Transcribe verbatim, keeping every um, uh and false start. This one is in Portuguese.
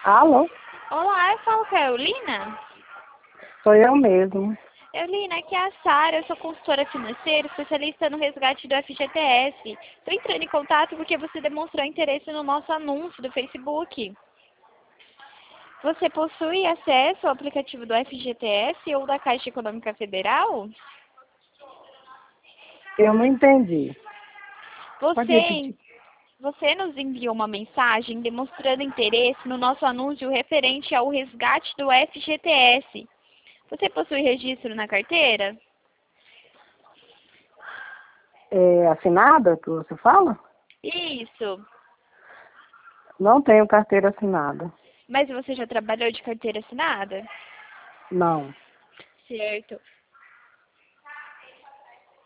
Alô? Olá, eu falo com a Eulina. Sou eu mesmo. Eulina, aqui é a Sara, eu sou consultora financeira, especialista no resgate do F G T S. Estou entrando em contato porque você demonstrou interesse no nosso anúncio do Facebook. Você possui acesso ao aplicativo do F G T S ou da Caixa Econômica Federal? Eu não entendi. Pode Você, repetir. você nos enviou uma mensagem demonstrando interesse no nosso anúncio referente ao resgate do F G T S. Você possui registro na carteira? É assinada que você fala? Isso. Não tenho carteira assinada. Mas você já trabalhou de carteira assinada? Não. Certo.